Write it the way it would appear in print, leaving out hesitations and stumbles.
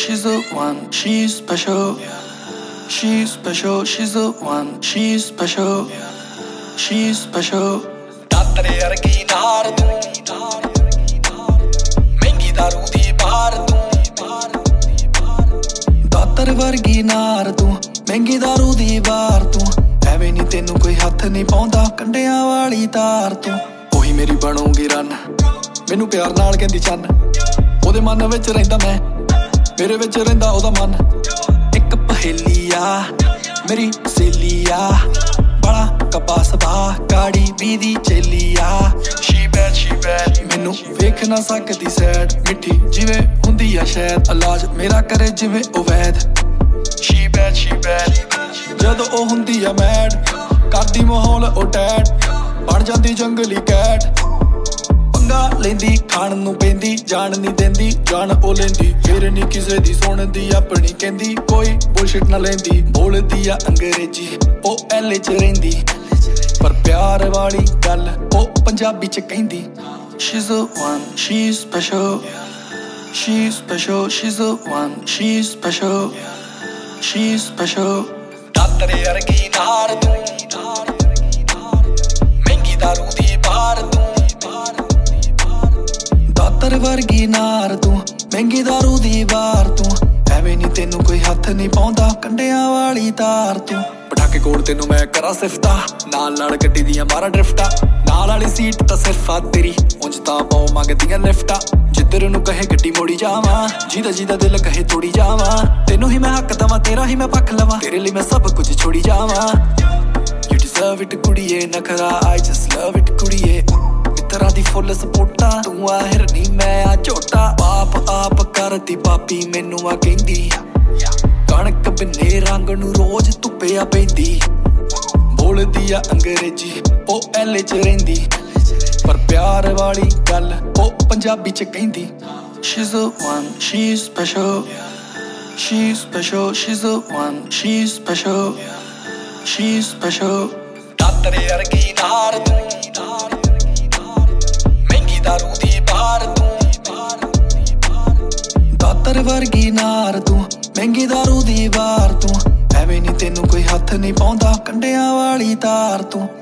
she's the one, she's special. She's special, she's the one, she's special. She's special. ਦਾਤਰੇ ਵਰਗੀ ਨਾਰ ਤੂੰ ਮਹਿੰਗੀ ਦਾਰੂ ਦੀ ਬਾਹਰ ਤੂੰ ਦਾਤਰ ਵਰਗੀ ਨਾਰ ਤੂੰ ਮਹਿੰਗੀ ਦਾਰੂ ਦੀ ਬਾਰ ਤੂੰ ਐਵੇਂ ਨੀ ਤੈਨੂੰ ਕੋਈ ਹੱਥ ਨਹੀਂ ਪਾਉਂਦਾ ਕੰਡਿਆਂ ਵਾਲੀ ਤਾਰ ਤੂੰ ਉਹੀ ਮੇਰੀ ਬਣੂਗੀ ਰਨ ਮੈਨੂੰ ਪਿਆਰ ਨਾਲ ਕਹਿੰਦੀ ਚੰਨ ਉਹਦੇ ਮਨ ਵਿੱਚ ਰਹਿੰਦਾ ਮੈਂ ਮੇਰੇ ਵਿੱਚ ਰਹਿੰਦਾ ਉਹਦਾ ਮਨ ਇੱਕ ਪਹੇਲੀ ਆ ਮੇਰੀ ਸਹੇਲੀ ਆ ਬੜਾ ਕਪਾਸ ਬਾ ਕਾੜੀ ਵੀ ਦੀ ਚੇਲੀ ਆ she bad ਮੈਨੂੰ ਵੇਖ ਨਾ ਸਕਦੀ ਸੈਡ ਮਿੱਠੀ ਜਿਵੇਂ ਹੁੰਦੀ ਆ ਸ਼ਾਇਦ ਇਲਾਜ ਮੇਰਾ ਕਰੇ ਜਿਵੇਂ ਉਹ ਵੈਦ she bad ਜਦੋਂ ਉਹ ਹੁੰਦੀ ਆ ਮੈਡ ਕਰਦੀ ਮਾਹੌਲ ਉਹ ਟੈਡ ਬਣ ਜਾਂਦੀ ਜੰਗਲੀ ਕੈਟ ਪੰਗਾ ਲੈਂਦੀ ਖਾਣ ਨੂੰ ਪੈਂਦੀ ਜਾਣ ਨਹੀਂ ਦਿੰਦੀ ਜਾਨ ਉਹ ਲੈਂਦੀ ਫਿਰ ਨਹੀਂ ਕਿਸੇ ਦੀ ਸੁਣਦੀ ਆਪਣੀ ਕਹਿੰਦੀ ਕੋਈ ਬੁਲਸ਼ਿਟ ਨਾ ਲੈਂਦੀ ਬੋਲਦੀ ਆ ਅੰਗਰੇਜ਼ੀ ਉਹ ਐਲ ਚ ਰਹਿੰਦੀ ਪਰ ਪਿਆਰ ਵਾਲੀ ਗੱਲ ਉਹ ਪੰਜਾਬੀ ਚ ਕਹਿੰਦੀ she's the one, she's special. She's special, she's the one, she's special. She's special. ਦਾਤਰੇ ਵਰਗੀ ਨਾਰ ਤੂੰ ਮਹਿੰਗੀ ਦਾਰੂ ਦੀ ਬਾਹਰ ਤੂੰ ਦਾਤਰ ਵਰਗੀ ਨਾਰ ਤੂੰ ਮਹਿੰਗੀ ਦਾਰੂ ਦੀ ਵਾਰ ਤੂੰ ਐਵੇਂ ਨੀ ਤੈਨੂੰ ਕੋਈ ਹੱਥ ਨਹੀਂ ਪਾਉਂਦਾ ਕੰਡਿਆਂ ਵਾਲੀ ਤਾਰ ਤੂੰ ਪਟਾਕੇ ਕੋਲ ਤੈਨੂੰ ਮੈਂ ਕਰਾਂ ਸਿਫਤਾਂ ਨਾਲ ਗੱਡੀ ਦੀਆਂ ਮਾਰਾ ਡਰਿਫਟਾਂ ਨਾਲ ਵਾਲੀ ਸੀਟ ਤਾਂ ਸਿਰਫ ਆ ਤੇਰੀ ਉਂਝ ਤਾਂ ਬਹੁ ਮੰਗਦੀਆਂ ਲਿਫਟਾਂ ਜਿੱਧਰ ਨੂੰ ਕਹੇ ਗੱਡੀ ਮੋੜੀ ਜਾਵਾਂ ਜਿਹਦਾ ਦਿਲ ਕਹੇ ਤੋੜੀ ਜਾਵਾਂ ਤੈਨੂੰ ਹੀ ਮੈਂ ਹੱਕ ਦਵਾਂ ਤੇਰਾ ਹੀ ਮੈਂ ਪੱਖ ਲਵਾਂ ਤੇਰੇ ਲਈ ਮੈਂ ਸਭ ਕੁਝ ਛੋੜੀ ਜਾਵਾਂ You deserve it ਕੁੜੀਏ ਨਖਰਾ I just love it ਕੁੜੀਏ ਮਿੱਤਰਾਂ ਦੀ ਫੁੱਲ ਸਪੋਰਟਾਂ ਤੂੰ ਆ ਹਿਰਨੀ ਮੈਂ ਆ ਝੋਟਾ ਆਪ ਕਰਦੀ ਪਾਪੀ ਮੈਨੂੰ ਆ ਕਹਿੰਦੀ ਕਣਕ ਬਿੰਨੇ ਰੰਗ ਨੂੰ ਰੋਜ਼ ਧੁੱਪਿਆ ਪੈਂਦੀ ਬੋਲਦੀ ਆ ਅੰਗਰੇਜ਼ੀ ਉਹ ਐਲ ਚ ਰਹਿੰਦੀ ਪਰ ਪਿਆਰ ਵਾਲੀ ਗੱਲ ਉਹ ਪੰਜਾਬੀ ਚ ਕਹਿੰਦੀ she's the one, she's special. She's special, she's the one, she's special. She's special. ਦਾਤਰੇ ਵਰਗੀ ਨਾਰ ਤੂੰ ਮਹਿੰਗੀ ਦਾਰੂ ਦੀ ਬਾਹਰ ਤੂੰ ਦਾਤਰ ਵਰਗੀ ਨਾਰ ਤੂੰ ਮਹਿੰਗੀ ਦਾਰੂ ਦੀ ਵਾਰ ਤੂੰ ਐਵੇਂ ਨੀ ਤੈਨੂੰ ਕੋਈ ਹੱਥ ਨਹੀਂ ਪਾਉਂਦਾ ਕੰਡਿਆਂ ਵਾਲੀ ਤਾਰ ਤੂੰ